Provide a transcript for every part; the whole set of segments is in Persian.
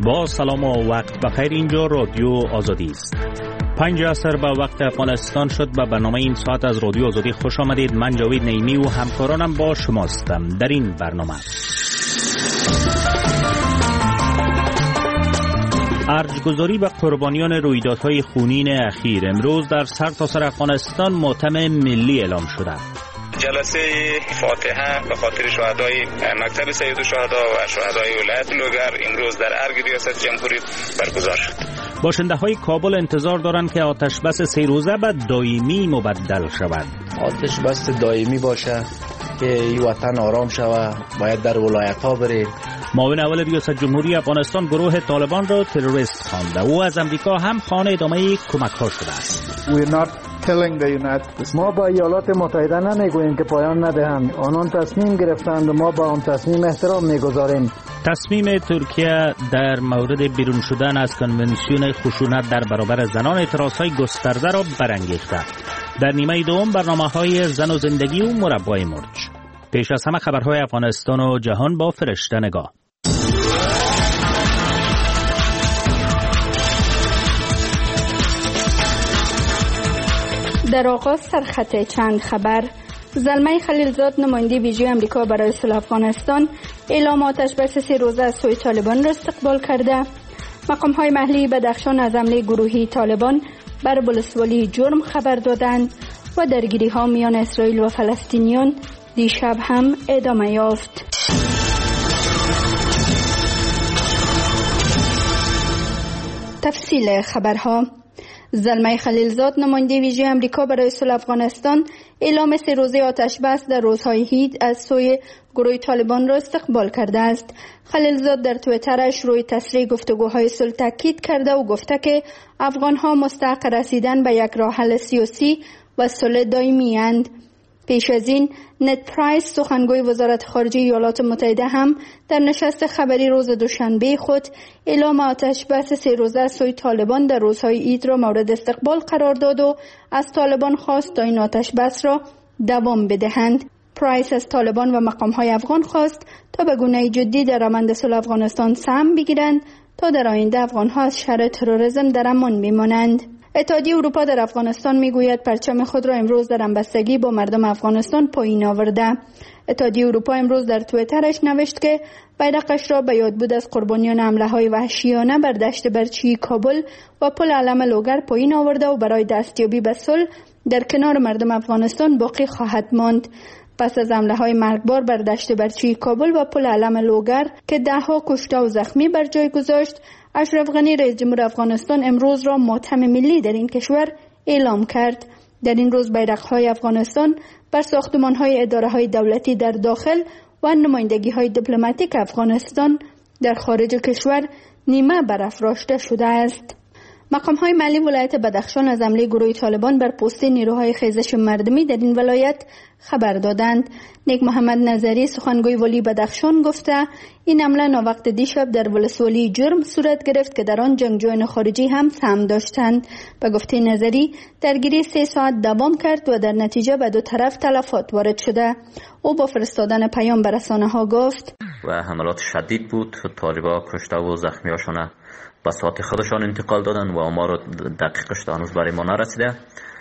با سلام و وقت بخیر. اینجا رادیو آزادی است. 5 عصر به وقت افغانستان شد. به برنامه این ساعت از رادیو آزادی خوش آمدید. من جاوید نعیمی و همکارانم با شماستم. در این برنامه ارجگذاری به قربانیان رویدادهای خونین اخیر. امروز در سرتاسر افغانستان ماتم ملی اعلام شده. جلسه فاتحه به خاطر شهدای مکتب سید الشهدا و شهدای ولایت لوگر امروز در ارگ ریاست جمهوری برگزار شد. باشنده های کابل انتظار دارند که آتش بس 3 روزه به دائمی مبدل شود. آتش بس دائمی باشه که این وطن آرام شود. باید در ولایت ها بریم. معاون اول ریاست جمهوری افغانستان گروه طالبان را تروریست خوانده. او از امریکا هم خوانه ادامه کمک ها شده است. ما با ایالات متحده نمیگوییم که پایان ندهند. آنان تصمیم گرفتند و ما با آن تصمیم احترام میگذاریم. تصمیم ترکیه در مورد بیرون شدن از کنونسیون خشونت در برابر زنان اعتراضهای گسترده را برانگیخته. در نیمه دوم برنامه‌های زن و زندگی و مربای مرج. پیش از همه خبرهای افغانستان و جهان با فرشته نگاه. در آغاز سرخط چند خبر. زلمه خلیلزاد نماینده ویژه آمریکا برای صلح افغانستان اعلام آتش بس 3 روزه از سوی طالبان را استقبال کرده. مقام‌های محلی بدخشان از حمله گروهی طالبان بر ولسوالی جرم خبر دادند و درگیری‌ها میان اسرائیل و فلسطینیان دیشب هم ادامه یافت. تفصیل خبرها. زلمه خلیلزاد نماینده ویژه آمریکا برای صلح افغانستان اعلام 3 روزه آتش بس در روزهای عید از سوی گروه طالبان را استقبال کرده است. خلیلزاد در توییترش روی تسریع گفتگوهای صلح تاکید کرده و گفته که افغانها مستحق رسیدن به یک راه حل سیاسی و صلح دائمی اند. پیش از این نت پرایس سخنگوی وزارت خارجه ایالات متحده هم در نشست خبری روز دوشنبه خود اعلام آتش بس 3 روزه از سوی طالبان در روزهای عید را مورد استقبال قرار داد و از طالبان خواست تا این آتش بس را دوام بدهند. پرایس از طالبان و مقام‌های افغان خواست تا به گونه جدی در روند صلح افغانستان سهم بگیرند تا در آینده افغان‌ها از شر تروریسم در امان بمانند. اتحادیه اروپا در افغانستان میگوید پرچم خود را امروز در همبستگی با مردم افغانستان پایین آورده. اتحادیه اروپا امروز در توییترش نوشت که بیرقش را به یادبود از قربانیان حمله‌های وحشیانه بر دشت برچی کابل و پل علم لوگر پایین آورده و برای دستیابی به صلح در کنار مردم افغانستان باقی خواهد ماند. پس از حمله‌های مرگبار بر دشت برچی کابل و پل علم لوگر که 10 کشته و زخمی بر جای گذاشت، اشرف غنی رئیس جمهور افغانستان امروز را ماتم ملی در این کشور اعلام کرد. در این روز بیرق‌های افغانستان بر ساختمان‌های اداره‌های دولتی در داخل و نمایندگی‌های دیپلماتیک افغانستان در خارج کشور نیمه برافراشته شده است. مقام‌های محلی ولایت بدخشان از حمله گروه طالبان بر پست نیروهای خیزش مردمی در این ولایت خبر دادند. نیک محمد نظری سخنگوی ولی بدخشان گفته این حمله ناوقت دیشب در ولسوالی جرم صورت گرفت که در آن جنگجویان خارجی هم سهم داشتند. به گفته نظری درگیری 3 ساعت دوام کرد و در نتیجه به 2 طرف تلفات وارد شده. او با فرستادن پیام به رسانه‌ها گفت و حملات شدید بود. طالبان کشته و زخمیاشون به ساعت خودشان انتقال دادن و آمار دقیقش هنوز برای ما نرسیده.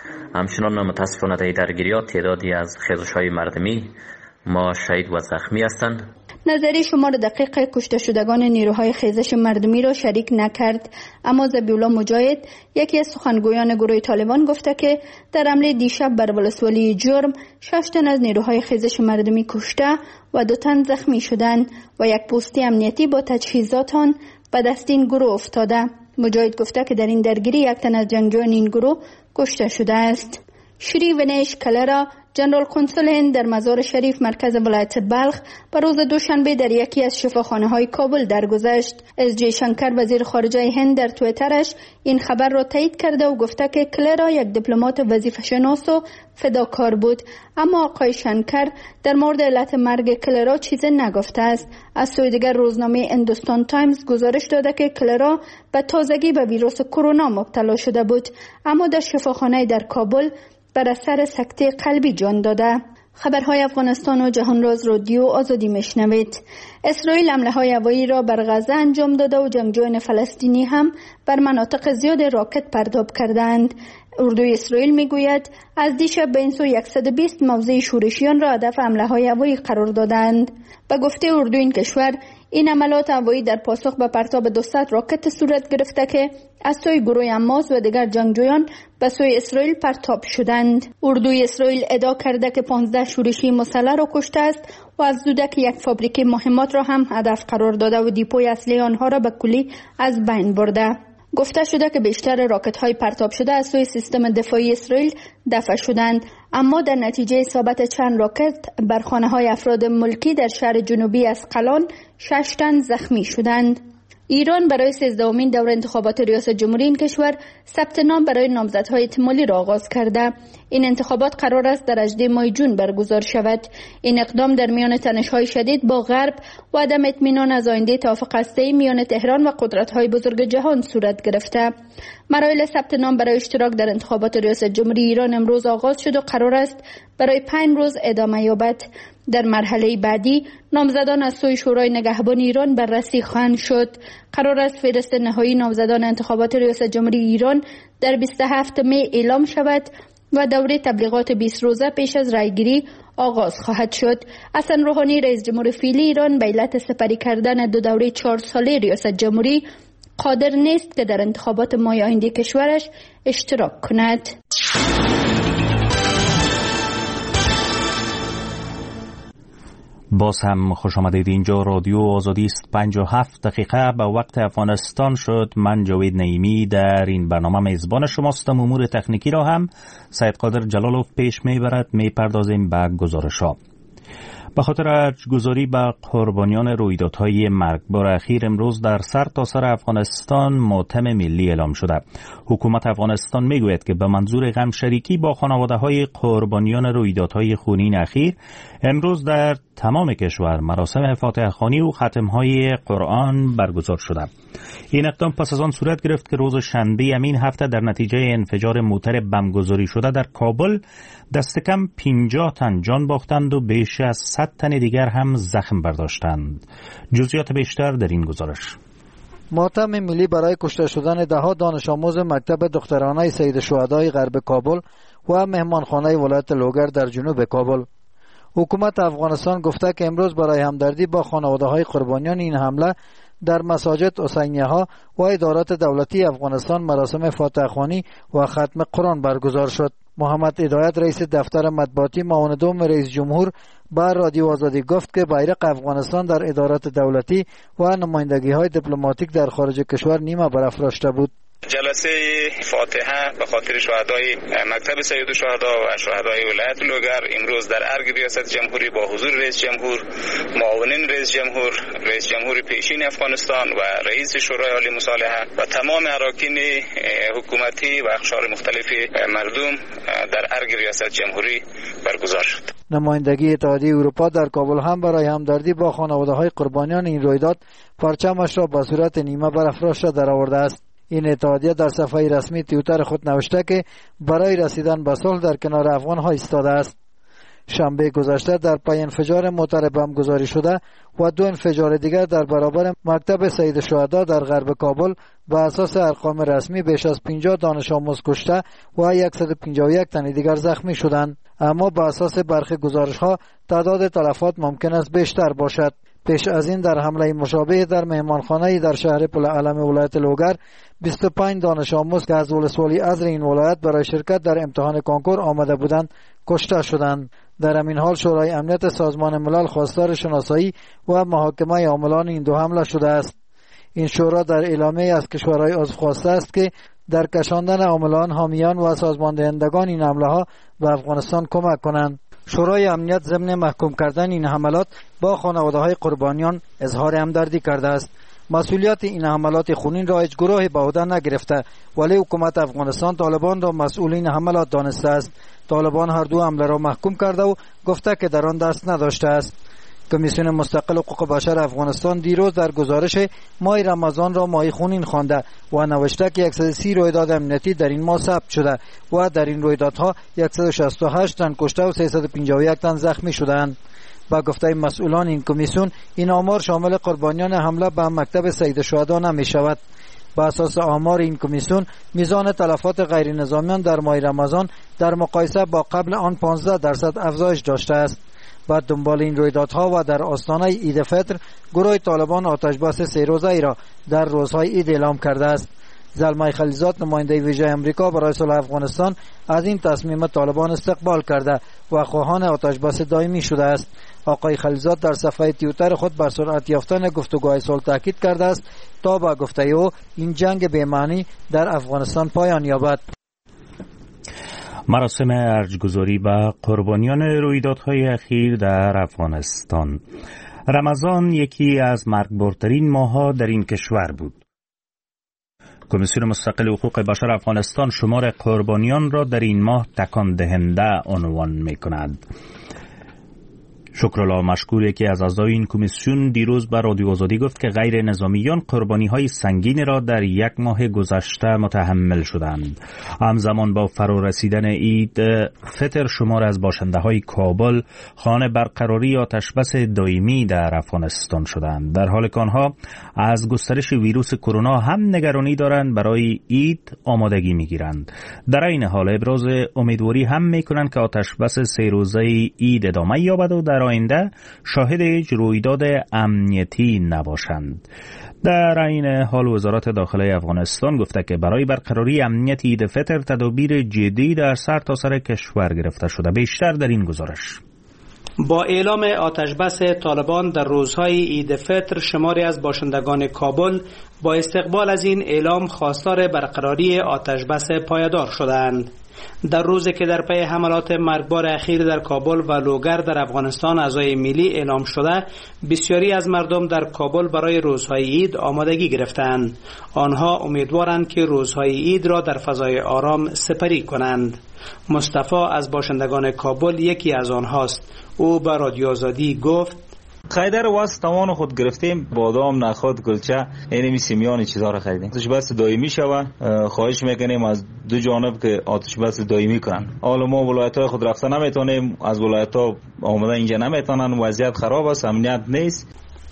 همچنان متاسفانه در درگیری‌ها تعدادی از خیزش‌های مردمی ما شهید و زخمی هستند. نظری شمار دقیق کشته شدگان نیروهای خیزش مردمی را شریک نکرد، اما ذبیح‌الله مجاهد یکی از سخنگویان گروه طالبان گفته که در حمله دیشب بر ولسوالی جرم 6 تن از نیروهای خیزش مردمی کشته و 2 تن زخمی شدند و یک پستی امنیتی با تجهیزات آن به دست این گروه افتاده. مجاهد گفته که در این درگیری 1 تن از جنگجویان این گروه کشته شده است. شری ونیش کلرا جنرال کنسول هند در مزار شریف مرکز ولایت بلخ به روز دوشنبه در یکی از شفاخانه‌های کابل درگذشت. اس جی شنکر وزیر خارجه هند در توییترش این خبر را تایید کرده و گفته که کلرا یک دیپلمات وظیفه‌شناس و فداکار بود، اما آقای شنکر در مورد علت مرگ کلرا چیزی نگفته است. از سوی دیگر روزنامه هندوستان تایمز گزارش داده که کلرا به تازگی به ویروس کرونا مبتلا شده بود، اما در شفاخانه در کابل بر اثر سکته قلبی جان داده. خبرهای افغانستان و جهان راز رادیو آزادی میشنوید. اسرائیل حمله‌های هوایی را بر غزه انجام داده و جنگجویان فلسطینی هم بر مناطق زیاد راکت پرتاب کردند. اردوی اسرائیل میگوید از دیشب به این سو 120 موضع شورشیان را هدف حمله‌های هوایی قرار دادند. به گفته اردوی این کشور، این حملات هوایی در پاسخ به پرتاب 200 راکت صورت گرفته که از سوی گروه حماس و دیگر جنگجویان به سوی اسرائیل پرتاب شدند. اردوی اسرائیل ادعا کرده که 15 شورشی مسلح را کشته است و از دودک یک فابریکه مهمات را هم هدف قرار داده و دیپوی اصلی آنها را به کلی از بین برده. گفته شده که بیشتر راکت های پرتاب شده از سوی سیستم دفاعی اسرائیل دفع شدند، اما در نتیجه اصابت چند راکت بر خانه های افراد ملکی در شهر جنوبی اسقلان 6 تن زخمی شدند. ایران برای 13مین دور انتخابات ریاست جمهوری این کشور ثبت نام برای نامزدهای احتمالی را آغاز کرده. این انتخابات قرار است در 18 ماه جون برگزار شود. این اقدام در میان تنش‌های شدید با غرب و عدم اطمینان از آینده توافق هسته‌ای میان تهران و قدرت‌های بزرگ جهان صورت گرفته. مراحل ثبت نام برای اشتراک در انتخابات ریاست جمهوری ایران امروز آغاز شد و قرار است برای 5 روز ادامه یابد. در مرحله بعدی نامزدان از سوی شورای نگهبان ایران بررسی خواهند شد. قرار است فهرست نهایی نامزدان انتخابات ریاست جمهوری ایران در 27 می اعلام شود و دوره تبلیغات 20 روزه پیش از رایگیری آغاز خواهد شد. حسن روحانی رئیس جمهور فعلی ایران به علت سپری کردن 2 دوره 4 ساله ریاست جمهوری قادر نیست که در انتخابات ماه آینده کشورش اشتراک کند. باز هم خوش آمدید. اینجا رادیو آزادی است. 57 دقیقه به وقت افغانستان شد. من جاوید نعیمی در این برنامه میزبان شماستم. امور تکنیکی را هم سید قادر جلالوف پیش میبرد. میپردازیم به گزارش‌ها. به خاطر گزاری به قربانیان رویدادهای مرگبار اخیر امروز در سرتاسر افغانستان ماتم ملی اعلام شده. حکومت افغانستان میگوید که به منظور غم شریکی با خانواده‌های قربانیان رویدادهای خونین اخیر امروز در تمام کشور مراسم فاتحه خوانی و ختم‌های قرآن برگزار شده. این اقدام پس از آن صورت گرفت که روز شنبه همین هفته در نتیجه انفجار موتر بمبگذاری شده در کابل دست کم 50 تن جان باختند و بیش از 100 تن دیگر هم زخم برداشتند. جزئیات بیشتر در این گزارش. ماتم ملی برای کشته شدن ده‌ها دانش آموز مکتب دخترانه سید شهدای غرب کابل و مهمانخانه ولایت لوگر در جنوب کابل. حکومت افغانستان گفته که امروز برای همدردی با خانواده‌های قربانیان این حمله در مساجد حسینیه ها و ادارات دولتی افغانستان مراسم فاتحه خوانی و ختم قرآن برگزار شد. محمد هدایت رئیس دفتر مطبوعاتی معاون دوم رئیس جمهور بر رادیو آزادی گفت که بیرق افغانستان در ادارات دولتی و نمایندگی‌های دیپلماتیک در خارج کشور نیمه برافراشته بود. جلسه فاتحه به خاطر شهدای مکتب سید شهدا و شهدای ولایت لوگر امروز در ارگ ریاست جمهوری با حضور رئیس جمهور، معاونین رئیس جمهور پیشین افغانستان و رئیس شورای عالی مصالحه و تمام اراکین حکومتی و اقشار مختلف مردم در ارگ ریاست جمهوری برگزار شد. نمایندگی اتحادیه اروپا در کابل هم برای همدردی با خانواده‌های قربانیان این رویداد پرچمش را به صورت نیمه برافراشته درآورده است. این اتحادیه در صفحه رسمی توییتر خود نوشته که برای رسیدن به صلح در کنار افغان‌ها ایستاده است. شنبه گذشته در پی انفجار موتر بمبگذاری شده و 2 انفجار دیگر در برابر مکتب سید شهدا در غرب کابل به اساس ارقام رسمی بیش از 50 دانش آموز کشته و 151 تن دیگر زخمی شدند، اما به اساس برخی گزارش‌ها تعداد تلفات ممکن است بیشتر باشد. پیش از این در حمله مشابه در مهمانخانه‌ای در شهر پل علم ولایت لوگر 25 دانش آموز که از ولسوالی عصر این ولایت برای شرکت در امتحان کنکور آمده بودند کشته شدند. در همین حال شورای امنیت سازمان ملل خواستار شناسایی و محاکمه عاملان این 2 حمله شده است. این شورا در اعلامیه از کشورهای عضو خواسته است که در کشاندن عاملان، حامیان و سازماندهندگان این حمله‌ها به افغانستان کمک کنند. شورای امنیت ضمن محکوم کردن این حملات با خانواده‌های قربانیان اظهار همدردی کرده است. مسئولیت این حملات خونین را هیچ گروهی به عهده نگرفته، ولی حکومت افغانستان طالبان را مسئولین حملات دانسته است. طالبان هر 2 حمله را محکوم کرده و گفته که در آن دست نداشته است. کمیسیون مستقل حقوق بشر افغانستان دیروز در گزارش ماه رمضان را ماه خونین خوانده و نوشته که 130 رویداد امنیتی در این ماه ثبت شده و در این رویدادها 168 تن کشته و 351 تن زخمی شدند. با گفته مسئولان این کمیسیون، این آمار شامل قربانیان حمله به مکتب سید الشهدا نمی شود. با اساس آمار این کمیسیون، میزان تلفات غیر نظامیان در ماه رمضان در مقایسه با قبل آن 15% افزایش داشته است. بعد دنبال این رویدادها و در آستانه عید فطر، گروه طالبان آتشبس 3 روزه‌ای را در روزهای عید اعلام کرده است. زلمه خلیلزاد، نماینده ویژه امریکا برای صلح افغانستان، از این تصمیم طالبان استقبال کرده و خواهان آتشبس دائمی شده است. آقای خلیلزاد در صفحه توییتر خود بر سرعت یافتن گفتگوهای صلح تاکید کرده است تا با گفته او این جنگ بی‌معنی در افغانستان پایان یابد. مراسم ارجگذاری به قربانیان رویدادهای اخیر در افغانستان. رمضان یکی از مرگبارترین ماه‌ها در این کشور بود. کمیسیون مستقل حقوق بشر افغانستان شمار قربانیان را در این ماه تکان دهنده عنوان می‌کند. شکرالله مشکور، یکی از اعضای این کمیسیون، دیروز به رادیو آزادی گفت که غیر نظامیان قربانی‌های سنگین را در یک ماه گذشته متحمل شدند. همزمان با فرا رسیدن عید فطر، شمار از باشنده‌های کابل خانه برقراری آتشبس دائمی در افغانستان شدند، در حالی که آنها از گسترش ویروس کرونا هم نگرانی دارند برای عید آمادگی می‌گیرند. در این حال ابراز امیدواری هم می‌کنند که آتشبس 3 روزه عید ادامه یابد و در آینده شاهد رویداد امنیتی نباشند. در این حال وزارت داخله افغانستان گفته که برای برقراری امنیت عید فطر تدابیر جدی در سرتاسر کشور گرفته شده. بیشتر در این گزارش. با اعلام آتشبس طالبان در روزهای عید فطر، شماری از باشندگان کابل با استقبال از این اعلام خواستار برقراری آتشبس پایدار شدند. در روزی که در پی حملات مرگبار اخیر در کابل و لوگر در افغانستان اعضای ملی اعلام شده، بسیاری از مردم در کابل برای روزهای عید آمادگی گرفتند. آنها امیدوارند که روزهای عید را در فضای آرام سپری کنند. مصطفی از باشندگان کابل یکی از آنهاست. او به رادیو آزادی گفت: خیدر واسه توان خود گرفتیم، بادام، نخود، گلچه، اینمی سیمیان چیزا را خریدیم. آتشبس دائمی شوه، خواهش میکنیم از دو جانب که آتشبس دائمی کنن. حالا ما ولایت‌های خود رفته نمیتونیم، از ولایت‌ها آمده اینجا نمیتونن، وضعیت خراب است، امنیت نیست.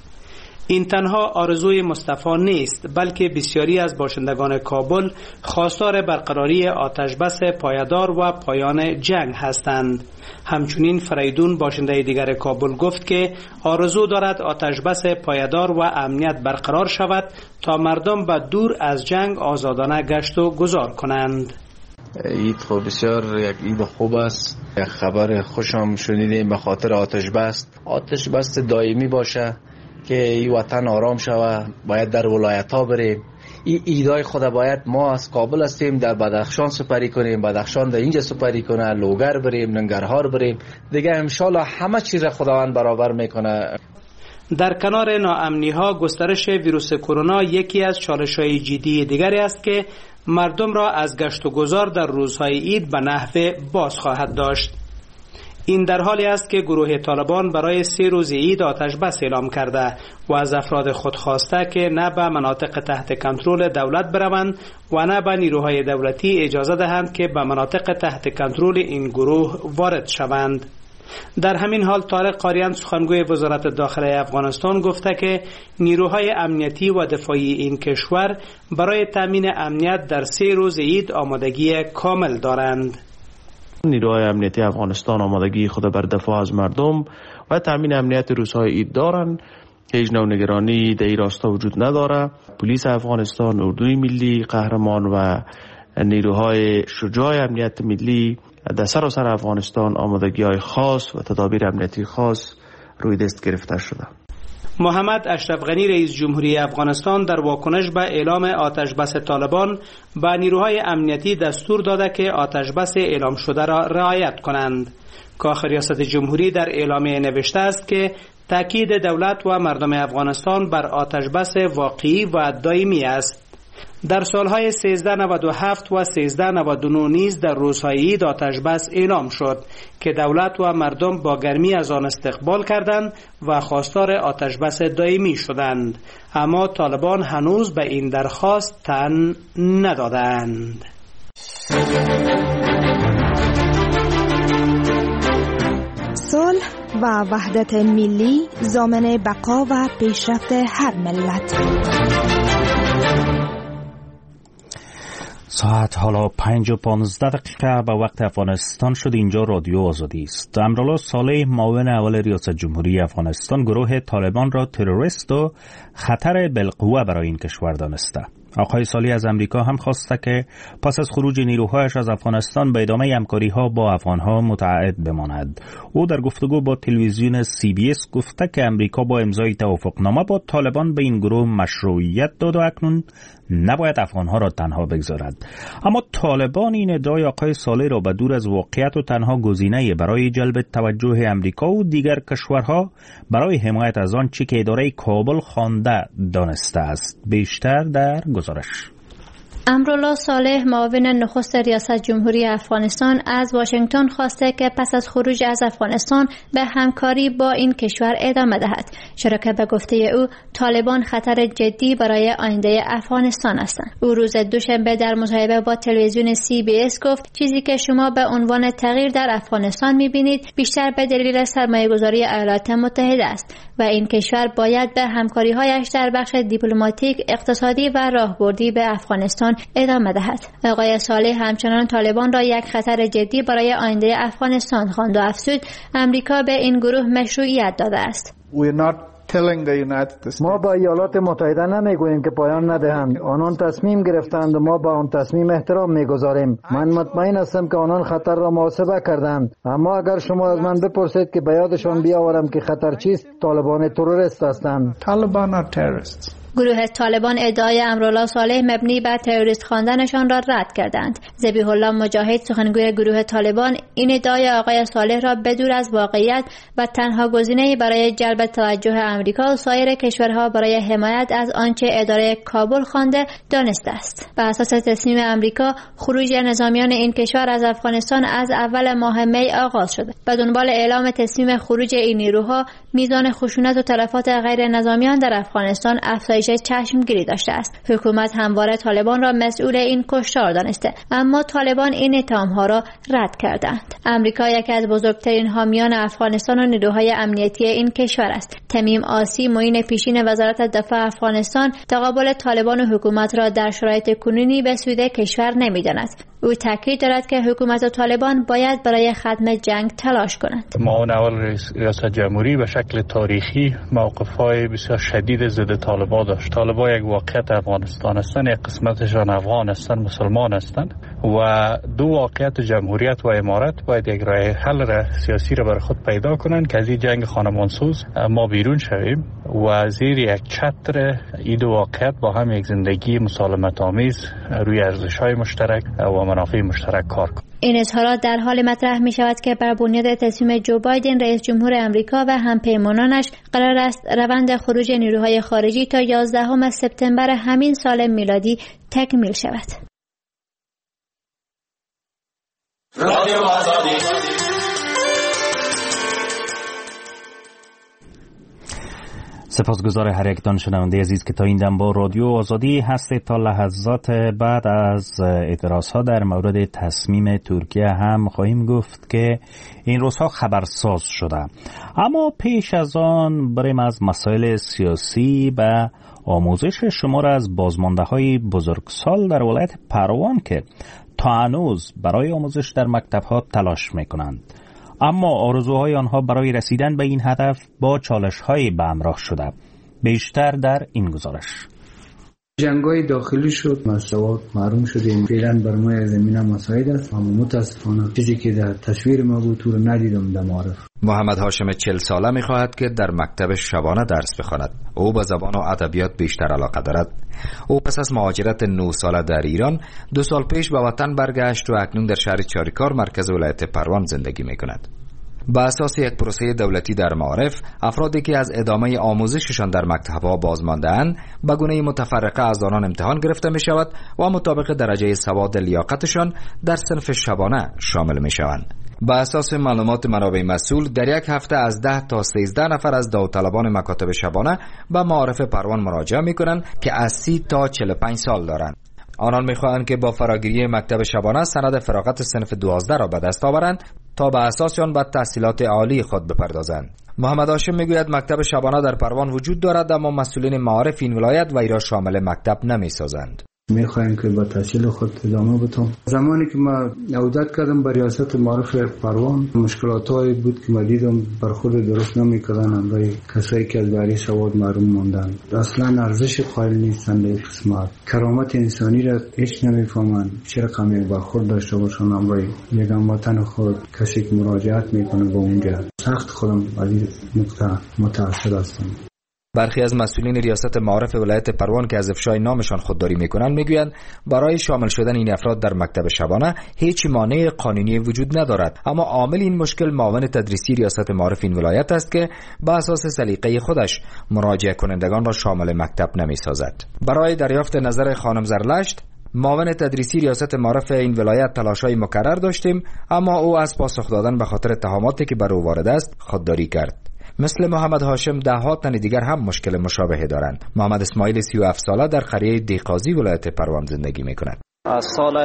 این تنها آرزوی مصطفی نیست، بلکه بسیاری از باشندگان کابل خواستار برقراری آتشبس پایدار و پایان جنگ هستند. همچنین فریدون، باشنده دیگر کابل، گفت که آرزو دارد آتشبس پایدار و امنیت برقرار شود تا مردم به دور از جنگ آزادانه گشت و گذار کنند. عید خوب، بسیار یک عید خوب است. یک خبر خوشم شنیدیم به خاطر آتشبس دائمی باشه که این وطن آرام شوه. باید در ولایت ها بریم. این ایدای خود باید ما از کابل هستیم در بدخشان سپری کنیم، بدخشان در اینجا سپری کنه، لوگر بریم، ننگرهار بریم دیگه. انشالله همه چیز خداوند برابر میکنه. در کنار ناامنی ها، گسترش ویروس کرونا یکی از چالش های جدی دیگری است که مردم را از گشت و گذار در روزهای عید به نحو باز خواهد داشت. این در حالی است که گروه طالبان برای 3 روز عید آتشبس اعلام کرده و از افراد خود خواسته که نه به مناطق تحت کنترل دولت بروند و نه به نیروهای دولتی اجازه دهند که به مناطق تحت کنترل این گروه وارد شوند. در همین حال طارق قاریان، سخنگوی وزارت داخله افغانستان، گفته که نیروهای امنیتی و دفاعی این کشور برای تامین امنیت در 3 روز عید آمادگی کامل دارند. نیروهای امنیتی افغانستان آمادگی خود بر دفاع از مردم و تامین امنیت روزهای عید دارند. هیچ نوع نگرانی در این راستا وجود نداره. پلیس افغانستان، اردوی ملی قهرمان و نیروهای شجاع امنیت ملی در سراسر افغانستان آمادگی‌های خاص و تدابیر امنیتی خاص روی دست گرفته شده. محمد اشرف غنی، رئیس جمهوری افغانستان، در واکنش به اعلام آتشبس طالبان به نیروهای امنیتی دستور داده که آتشبس اعلام شده را رعایت کنند. کاخ ریاست جمهوری در اعلامیه نوشته است که تاکید دولت و مردم افغانستان بر آتشبس واقعی و دائمی است. در سالهای 1397 و 1399 نیز در روزهای عید آتش بس اعلام شد که دولت و مردم با گرمی از آن استقبال کردند و خواستار آتش بس دائمی شدند، اما طالبان هنوز به این درخواست تن ندادند. صلح و وحدت ملی ضامن بقا و پیشرفت هر ملت. ساعت حالا 5:15 به وقت افغانستان شد. اینجا رادیو آزادی است. امرالله صالح معاون اول ریاست جمهوری افغانستان گروه طالبان را تروریست و خطر بالقوه برای این کشور دانسته. آقای صالح از امریکا هم خواسته که پس از خروج نیروهایش از افغانستان به ادامه همکاری‌ها با افغان‌ها متعهد بماند. او در گفتگو با تلویزیون CBS گفته که امریکا با امضای توافقنامه با طالبان به این گروه مشروعیت داد و اکنون نباید افغان‌ها را تنها بگذارد. اما طالبان این ادعای آقای صالح را به دور از واقعیت و تنها گزینه برای جلب توجه امریکا و دیگر کشورها برای حمایت از آن چی که اداره کابل خوانده دانسته است. بیشتر در گزارش. امرالله صالح معاون نخست ریاست جمهوری افغانستان از واشنگتن خواسته که پس از خروج از افغانستان به همکاری با این کشور ادامه دهد، چرا که به گفته او طالبان خطر جدی برای آینده افغانستان هستند. او روز دوشنبه در مصاحبه با تلویزیون CBS گفت چیزی که شما به عنوان تغییر در افغانستان می‌بینید بیشتر به دلیل سرمایه‌گذاری ایالات متحده است و این کشور باید به همکاری‌هایش در بخش دیپلماتیک، اقتصادی و راهبردی به افغانستان ادامه دهد. آقای صالح همچنان طالبان را یک خطر جدی برای آینده افغانستان خواند و افزود امریکا به این گروه مشروعیت داده است. ما با ایالات متحده نمیگوییم که پایان ندهند. آنان تصمیم گرفتند و ما با آن تصمیم احترام میگذاریم. من مطمئن هستم که آنان خطر را محاسبه کردند، اما اگر شما از من بپرسید که به یادشان بیاورم که خطر چیست، طالبان تروریست هستند. گروه طالبان ادعای امرالله صالح مبنی بر تروریست خواندنشان را رد کردند. ذبیح الله مجاهد سخنگوی گروه طالبان این ادعای آقای صالح را بدور از واقعیت و تنها گزینه‌ای برای جلب توجه امریکا و سایر کشورها برای حمایت از آنچه اداره کابل خوانده دانسته است. بر اساس تصمیم امریکا خروج نظامیان این کشور از افغانستان از اول ماه می آغاز شده. به دنبال اعلام تصمیم خروج این نیروها میزان خشونت و تلفات غیر نظامیان در افغانستان افزایش چشمگیری داشته است. حکومت همواره طالبان را مسئول این کشتار دانسته، اما طالبان این اتهام‌ها را رد کردند. امریکا یکی از بزرگترین حامیان افغانستان و نیروهای امنیتی این کشور است. تمیم آسی معین پیشین وزارت دفاع افغانستان تقابل طالبان و حکومت را در شرایط کنونی به سود کشور نمی‌داند. او تاکید دارد که حکومت و طالبان باید برای ختم جنگ تلاش کنند. معاون اول ریاست جمهوری به شکل تاریخی موقف‌های بسیار شدید ضد طالبان داشت. طالبان یک واقعیت افغانستان هستند، یک قسمتشان افغان هستند، مسلمان هستند و دو واقعیت جمهوریت و امارت باید یک راه حل سیاسی را برای خود پیدا کنند که از این جنگ خانمانسوز ما بیرون شویم و زیر یک چتر این دو واقعیت با هم یک زندگی مسالمت آمیز روی ارزش‌های مشترک و منافع مشترک کار کنیم. این اظهارات در حال مطرح می شود که بر بنیاد تصمیم جو بایدن رئیس جمهور امریکا و همپیمانانش قرار است روند خروج نیروهای خارجی تا 11 سپتامبر همین سال میلادی تکمیل شود. رادیو آزادی. سپاسگزار هر یکتان شنونده عزیز که تا این دم با رادیو آزادی هستید. تا لحظات بعد از اعتراضها در مورد تصمیم ترکیه هم خواهیم گفت که این روزها خبرساز شده، اما پیش از آن بریم از مسائل سیاسی و آموزش شمار از بازمانده‌های بزرگسال در ولایت پروان که تا هنوز برای آموزش در مکتب‌ها تلاش می‌کنند، اما آرزوهای آنها برای رسیدن به این هدف با چالش‌های به همراه شده. بیشتر در این گزارش. جنگ‌های داخلی شد، مساوات محروم شدیم. فعلا بر ما زمینه مساعد است، اما متاسفانه چیزی که در تصویر ما بود تو رو ندیدم در معارف. محمد هاشم 40 ساله می‌خواهد که در مکتب شبانه درس بخواند. او به زبان و ادبیات بیشتر علاقه دارد. او پس از مهاجرت 9 ساله در ایران 2 سال پیش به وطن برگشت و اکنون در شهر چاریکار مرکز ولایت پروان زندگی می‌کند. با اساس یک پروسه دولتی در معارف، افرادی که از ادامه آموزششان در مکتب‌ها بازمانده‌اند به گونه متفرقه از آنان امتحان گرفته می شود و مطابق درجه سواد لیاقتشان در صنف شبانه شامل می شوند. با اساس معلومات منابع مسئول، در یک هفته از 10 تا 13 نفر از داوطلبان مکاتب شبانه به معارف پروان مراجعه می کنند که از 30 تا 45 سال دارند. آنان می‌خواهند که با فراگیری مکتب شبانه سند فراغت صنف 12 را به دست آورند تا به اساس آن به تحصیلات عالی خود بپردازند. محمد هاشم میگوید مکتب شبانه در پروان وجود دارد، اما مسئولین معارف این ولایت و ایرا شامل مکتب نمی‌سازند. میخوایم که با تحصیل خود ادامه بدم. زمانی که ما عودت کردم به ریاست معارف پروان، مشکلاتایی بود که ما دیدم برخورد درست نمی‌کردن برای کسایی که از بهره سواد محروم ماندن. اصلا ارزش قائل نیستن به قسمت. کرامت انسانی را هیچ نمی‌فهمن. چه رقمی برخورد داشته باشن برای یک هموطن خود. کسی که مراجعت میکنه به اونجا سخت خودم از این نقطه متأثر هستم. برخی از مسئولین ریاست معارف ولایت پروان که از افشای نامشان خودداری میکنند میگویند برای شامل شدن این افراد در مکتب شبانه هیچ مانع قانونی وجود ندارد، اما عامل این مشکل معاون تدریسی ریاست معارف این ولایت است که با اساس سلیقه خودش مراجعه کنندگان را شامل مکتب نمیسازد. برای دریافت نظر خانم زرلشت، معاون تدریسی ریاست معارف این ولایت، تلاش‌های مکرر داشتیم، اما او از پاسخ دادن به خاطر اتهاماتی که بر او وارد است خودداری کرد. مثل محمد هاشم ده‌ها تن دیگر هم مشکل مشابهی دارند. محمد اسماعیل 37 ساله در قریه دیقازی ولایت پروان زندگی می‌کند. از سال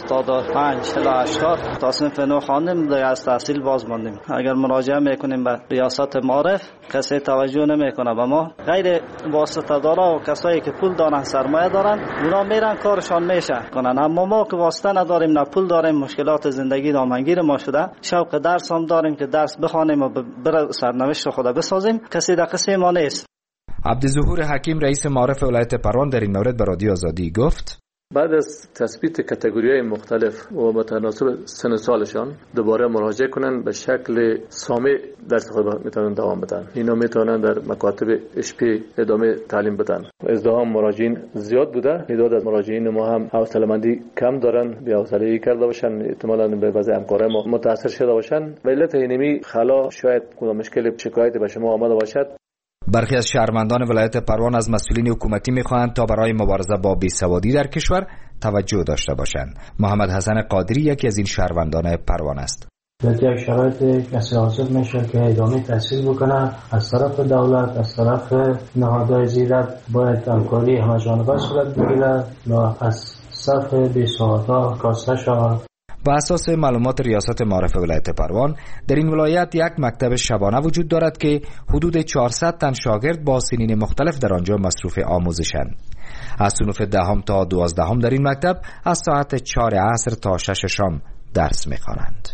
75 تا 80 تا صنف 9 خواندیم، دیگه از تحصیل باز ماندیم. اگر مراجعه میکنیم به ریاست معارف کسی توجه نمیکنه به ما. غیر واسطه دارا و کسایی که پول دارن، سرمایه دارن، اونا میرن کارشان میشه کنن، اما ما که واسطه نداریم، نه پول داریم، مشکلات زندگی دامنگیر ما شده، شوق درس هم داریم که درس بخوانیم و بر سرنوشت خود بسازیم، کسی در قصه ما نیست. عبدالظهور حکیم رئیس معارف ولایت پروان در این مورد به رادیو آزادی گفت: بعد از تثبیت کاتگوری‌های مختلف و متناسب سن و سالشان دوباره مراجعه کنن، به شکل سامع درس خود میتونن دوام بدن. اینا میتونن در مکاتب HP ادامه تعلیم بدن. ازدحام مراجعین زیاد بوده، تعداد از مراجعین ما هم حوصله‌مندی کم دارن، بی‌حوصلگی کرده باشن، احتمالاً به وضع همکارای ما متاثر شده باشن. به علت اینمی خلا شاید کدام مشکل شکایتی به شما آمده باشد. برخی از شهروندان ولایت پروان از مسئولین حکومتی می‌خواهند تا برای مبارزه با بیسوادی در کشور توجه داشته باشند. محمد حسن قادری یکی از این شهروندان پروان است. در یک شرایط کسی حاصل میشه که ادامه تحصیل بکنه، از طرف دولت، از طرف نهادهای زیرت باید همکاری همه‌جانبه صورت بگیرد و از صف بیسوادها کاسته شود. با اساس معلومات ریاست معارف ولایت پروان، در این ولایت یک مکتب شبانه وجود دارد که حدود 400 تن شاگرد با سنین مختلف در آنجا مصروف آموزشند. از صنف 10 تا 12 در این مکتب از ساعت 4 عصر تا 6 شام درس می‌خوانند.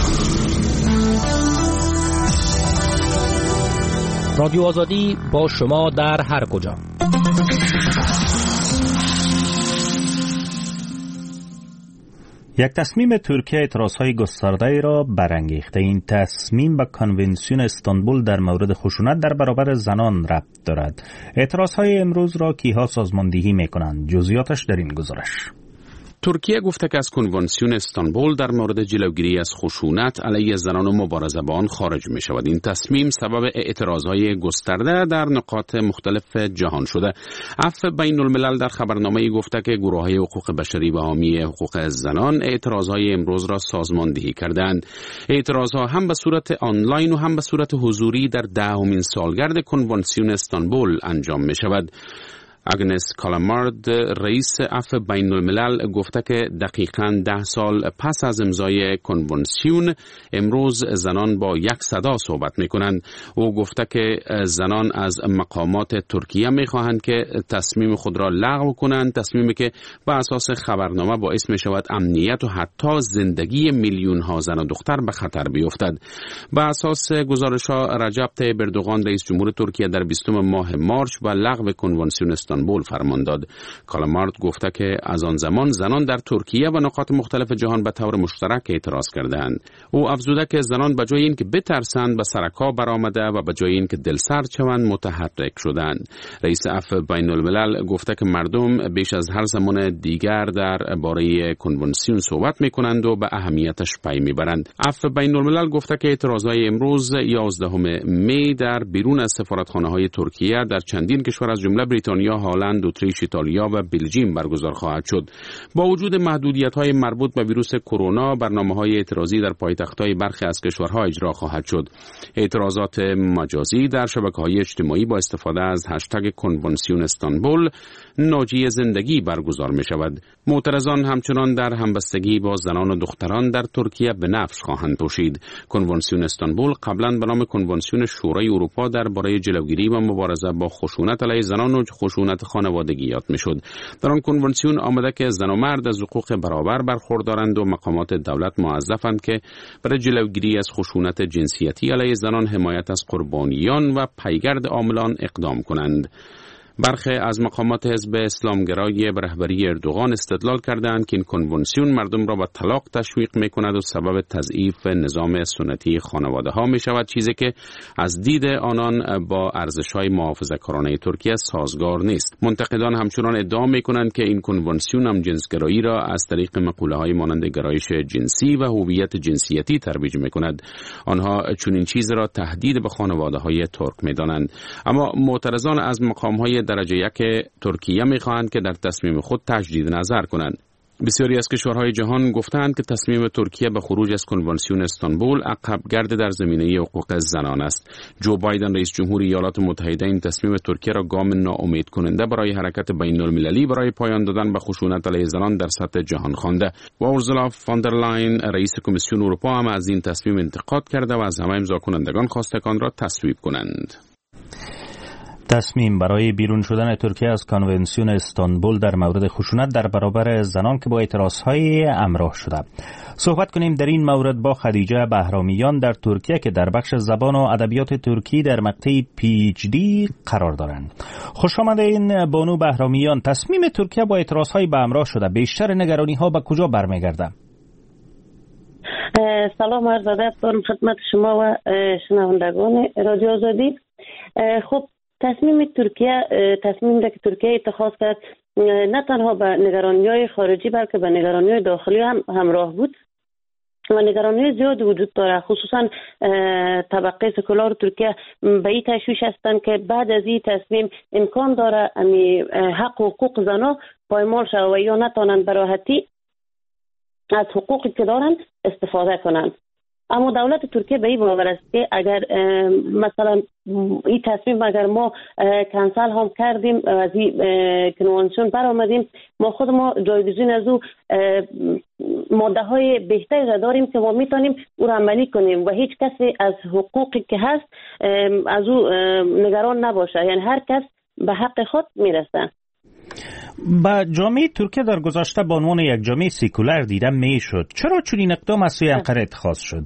رادیو آزادی با شما در هر کجا. یک تصمیم ترکیه اعتراضهای گسترده را برانگیخته. این تصمیم به کنونسیون استانبول در مورد خشونت در برابر زنان ربط دارد. اعتراضهای امروز را کیها سازماندهی می‌کنند؟ جزئیاتش در این گزارش. ترکیه گفته که از کنوانسیون استانبول در مورد جلوگیری از خشونت علیه زنان و مبارزه با آن خارج می شود. این تصمیم سبب اعتراضهای گسترده در نقاط مختلف جهان شده. عفو بین الملل در خبرنامه‌ای گفته که گروه‌های حقوق بشری و حامی حقوق زنان اعتراضهای امروز را سازماندهی کردند. اعتراضها هم به صورت آنلاین و هم به صورت حضوری در 10مین سالگرد کنوانسیون استانبول انجام می شود. اگنس کالامارد رئیس عفو بین الملل گفته که دقیقاً 10 سال پس از امضای کنوانسیون امروز زنان با یک صدا صحبت می کنند. او گفته که زنان از مقامات ترکیه می خواهند که تصمیم خود را لغو کنند، تصمیمی که به اساس خبرنامه باعث می شود امنیت و حتی زندگی میلیون ها زن و دختر به خطر بیفتد. به اساس گزارش ها رجب طیب اردوغان رئیس جمهور ترکیه در 20 ماه مارس با لغو کنوانسیون استانبول فرمان داد. کالامارد گفته که از آن زمان زنان در ترکیه و نقاط مختلف جهان به طور مشترک اعتراض کردند. او افزوده که زنان به جای اینکه بترسند به سرکا برآمده و به جای اینکه دلسرد شوند متحرک شدند. رئیس عفو بین الملل گفته که مردم بیش از هر زمان دیگر درباره کنونسیون صحبت میکنند و به اهمیتش پی میبرند. عفو بین الملل گفته که اعتراضهای امروز 11 می در بیرون از سفارتخانه‌های ترکیه در چندین کشور از جمله بریتانیا، هلند، اتریش، ایتالیا و بلژیم برگزار خواهد شد. با وجود محدودیت‌های مربوط به ویروس کرونا، برنامه‌های اعتراضی در پایتخت‌های برخی از کشورها اجرا خواهد شد. اعتراضات مجازی در شبکه‌های اجتماعی با استفاده از هشتگ کنونسیون استانبول ناجی زندگی برگزار می‌شود. معترضان همچنان در همبستگی با زنان و دختران در ترکیه به نفش خواهند پوشید. کنونسیون استانبول قبلا به نام کنونسیون شورای اروپا درباره جلوگیری و مبارزه با خشونت علیه زنان و خشونت خانوادگی یاد میشد. در آن کنونسیون آمده که زن و مرد از حقوق برابر برخوردارند و مقامات دولت موظفند که برای جلوگیری از خشونت جنسیتی علیه زنان حمایت از قربانیان و پیگرد عاملان اقدام کنند. برخی از مقامات حزب اسلامگرای به رهبری اردوغان استدلال کردند که این کنونسیون مردم را به طلاق تشویق می‌کند و سبب تضعیف نظام سنتی خانواده‌ها می‌شود، چیزی که از دید آنان با ارزش‌های محافظه‌کارانه ترکیه سازگار نیست. منتقدان همچنان ادعا می‌کنند که این کنونسیون هم جنسگرایی را از طریق مقوله‌های مانند گرایش جنسی و هویت جنسیتی ترویج می‌کند. آنها چنین چیزی را تهدید به خانواده‌های ترک می‌دانند. اما معترضان از مقام‌های درجه یک ترکیه می‌خواهند که در تصمیم خود تجدید نظر کنند. بسیاری از کشورهای جهان گفتند که تصمیم ترکیه به خروج از کنونسیون استانبول عقب گرد در زمینه حقوق زنان است. جو بایدن رئیس جمهور ایالات متحده این تصمیم ترکیه را گام ناامید کننده برای حرکت بین المللی برای پایان دادن به خشونت علیه زنان در سطح جهان خوانده و اورسولا فون در لاین رئیس کمیسیون اروپا هم از این تصمیم انتقاد کرده و از همه امضا کنندگان خواسته آن را تصویب کنند. تصمیم برای بیرون شدن ترکیه از کنونسیون استانبول در مورد خشونت در برابر زنان که با اعتراضهای همراه شده. صحبت کنیم در این مورد با خدیجه بهرامیان در ترکیه که در بخش زبان و ادبیات ترکی در مقطع PhD قرار دارند. خوش آمدین بانو بهرامیان. تصمیم ترکیه با اعتراضهای به همراه شده. بیشتر نگرانی‌ها به کجا برمیگرده؟ سلام عرض ادب دارم خدمت شما و شنوندگان رادیو آزادی. خب تصمیم که ترکیه اتخاذ کرد نه تنها به نگرانی‌های خارجی بلکه به نگرانی‌های داخلی هم همراه بود و نگرانی‌های زیاد وجود داره. خصوصا طبقه سکولار ترکیه به این تشویش هستند که بعد از این تصمیم امکان داره حق و حقوق زنان پایمال شود و یا نتوانند به راحتی از حقوقی که دارند استفاده کنند. اما دولت ترکیه به این باور است که اگر مثلا این تصمیم اگر ما کنسل هم کردیم از این کنونسیون برآمدیم، ما خود ما جایگزین از او ماده های بهتری را داریم که ما میتونیم او را عملی کنیم و هیچ کسی از حقوقی که هست از او نگران نباشه، یعنی هر کس به حق خود میرسه. با جامعه ترکیه در گذشته به عنوان یک جامعه سکولار دیده میشد. چرا چنین اقدام از سوی انقره اتخاذ شد؟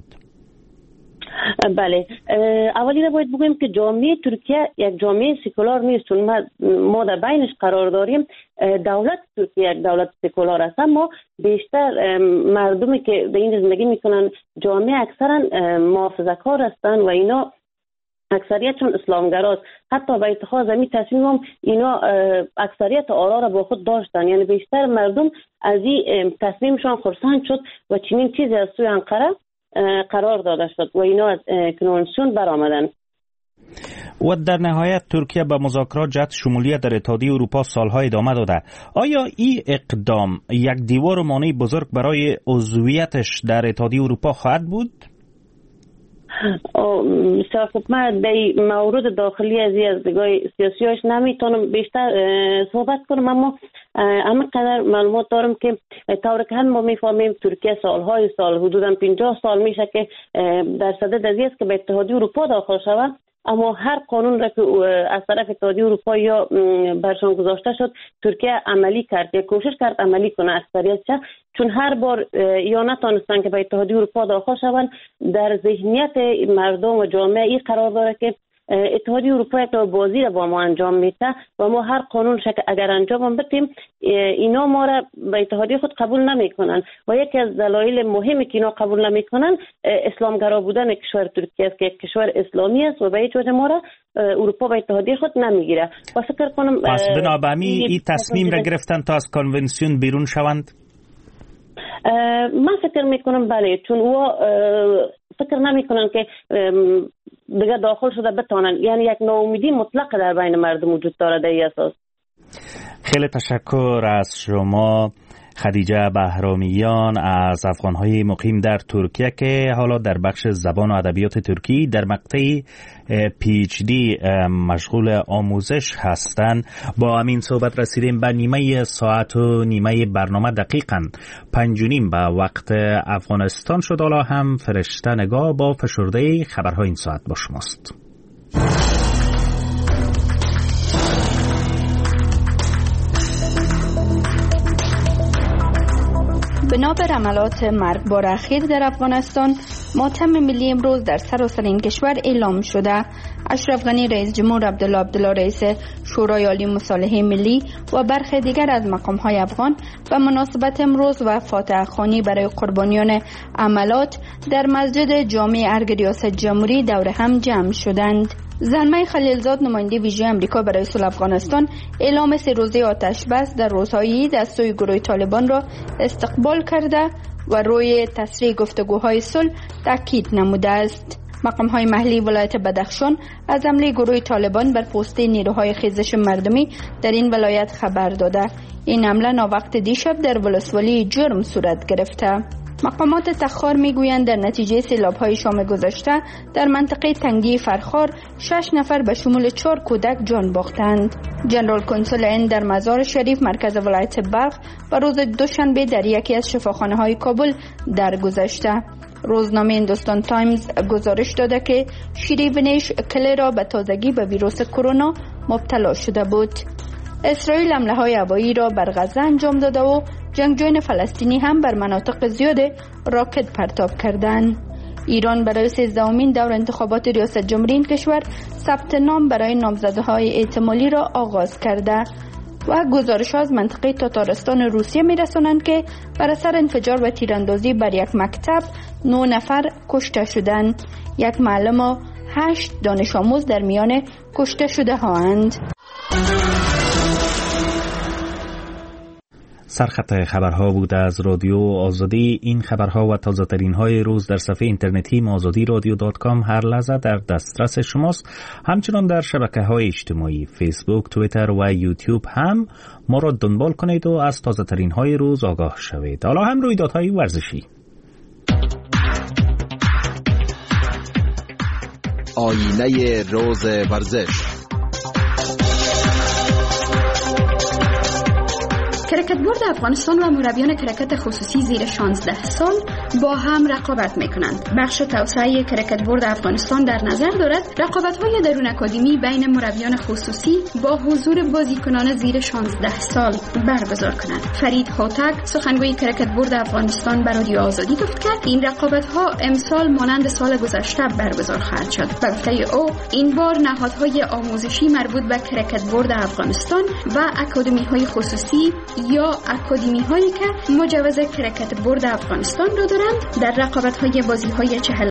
بله، اولی باید بگویم که جامعه ترکیه یک جامعه سکولار نیست، چون ما در بینش قرار داریم. دولت ترکیه یک دولت سکولار است، اما بیشتر مردمی که در این زندگی میکنن جامعه اکثرا محافظه‌کار هستند و اینا اکثریتشون اسلامگراست. حتی به اتخاذ این تصمیم هم اینا اکثریت آرا را با خود داشتن، یعنی بیشتر مردم از این تصمیمشان خرسند شد و چنین چیزی از سوی انقره قرار داده شد و اینا از کنونسیون برآمدن. و در نهایت ترکیه به مذاکرات جهت شمولیت در اتحادیه اروپا سالها ادامه داده. آیا این اقدام یک دیوار و مانع بزرگ برای عضویتش در اتحادیه اروپا خواهد بود؟ بسیار خوب، من به مورد داخلی از دیگاه سیاسیاش نمیتونم بیشتر صحبت کنم، اما همینقدر معلومات دارم که طور که هم ما میفهمیم ترکیه سالهای سال حدودا 50 سال میشه که در صدد از است که به اتحادیه اروپا داخل شود، اما هر قانون را که از طرف اتحادیه اروپا یا برشان گذاشته شد ترکیه عملی کرد یا کوشش کرد عملی کنه اکثریتش، چون هر بار یا نتونستن که به اتحادیه اروپا داخل شوند. در ذهنیت مردم و جامعه این قرار داره که اتحادیه اروپا یک بازی را با ما انجام میده و ما هر قانون اگر انجام بدیم اینا ما را به اتحادیه خود قبول نمیکنن و یکی از دلایل مهمی که اینا قبول نمیکنن اسلامگرا بودن کشور ترکیه است که یک کشور اسلامی است و به هیچ وجه ما را اروپا به اتحادیه خود نمیگیره و فکر کنم پس بنابراین این تصمیم را گرفتن تا از کنونسیون بیرون شوند. من فکر میکنم بله، چون او فکر نمیکنن که دیگه داخل شده بتانن، یعنی یک ناامیدی مطلق در بین مردم وجود داره در این اساس. خیلی تشکر از شما خدیجه بهرامیان از افغانهای مقیم در ترکیه که حالا در بخش زبان و ادبیات ترکی در مقطع PhD مشغول آموزش هستند. با همین صحبت رسیدیم به نیمه ساعت و نیمه برنامه، دقیقاً 5:30 به وقت افغانستان شد. حالا هم فرشته نگاه با فشرده خبرهای این ساعت با شماست. بنابر عملات مرگبار اخیر در افغانستان، ماتم ملی امروز در سراسر این کشور اعلام شده. اشرف غنی رئیس جمهور، عبدالله رئیس شورای عالی مصالحه ملی و برخی دیگر از مقام‌های افغان به مناسبت امروز و فاتحه خوانی برای قربانیان عملات در مسجد جامع ارگ ریاست جمهوری دور هم جمع شدند. زلمه خلیلزاد نماینده ویژه امریکا برای صلح افغانستان اعلام 3 روزه آتش بس در روزهای عید از سوی گروه طالبان را استقبال کرده و روی تسریع گفتگوهای صلح تاکید نموده است. مقام‌های محلی ولایت بدخشان از حمله گروه طالبان بر پوسته نیروهای خیزش مردمی در این ولایت خبر داده. این حمله ناوقت دیشب در ولسوالی جرم صورت گرفته. مقامات تخار میگویند در نتیجه سیلاب‌های شام گذشته در منطقه تنگی فرخار 6 نفر به شمول 4 کودک جان باختند. جنرال کنسول هند در مزار شریف مرکز ولایت بلخ و روز دوشنبه در یکی از شفاخانه‌های کابل درگذشته. روزنامه هندوستان تایمز گزارش داده که شری ونیش کلرا به تازگی به ویروس کرونا مبتلا شده بود. اسرائیل حمله‌های هوایی را بر غزه انجام داده و جنگجویان فلسطینی هم بر مناطق زیاد راکت پرتاب کردند. ایران برای 13مین دور انتخابات ریاست جمهوری این کشور ثبت نام برای نامزدهای احتمالی را آغاز کرده و گزارش‌ها از منطقه تاتارستان روسیه می‌رسانند که بر اثر انفجار و تیراندازی بر یک مکتب 9 نفر کشته شدند. یک معلم و 8 دانش آموز در میان کشته شده هاند. سرخط خبرها بود از رادیو آزادی. این خبرها و تازه ترین های روز در صفحه اینترنتی azadiradio.com هر لحظه در دسترس شماست. همچنان در شبکه های اجتماعی فیسبوک، توییتر و یوتیوب هم ما را دنبال کنید و از تازه ترین های روز آگاه شوید. حالا هم رویدادهای ورزشی. آینه روز ورزش. کرکت بورد افغانستان و مربیان کرکت خصوصی زیر 16 سال با هم رقابت میکنند. بخش توسعه کرکت بورد افغانستان در نظر دارد رقابت‌های درون اکادمی بین مربیان خصوصی با حضور بازیکنان زیر 16 سال برگزار کنند. فرید هوتک سخنگوی کرکت بورد افغانستان به رادیو آزادی گفت که این رقابت‌ها امسال مانند سال گذشته برگزار خواهد شد. به گفته او این بار نهادهای آموزشی مربوط به کرکت بورد افغانستان و اکادمی‌های خصوصی یا اکادمی هایی که مجوز کرکت بورد افغانستان را دارند در رقابت های بازی های 40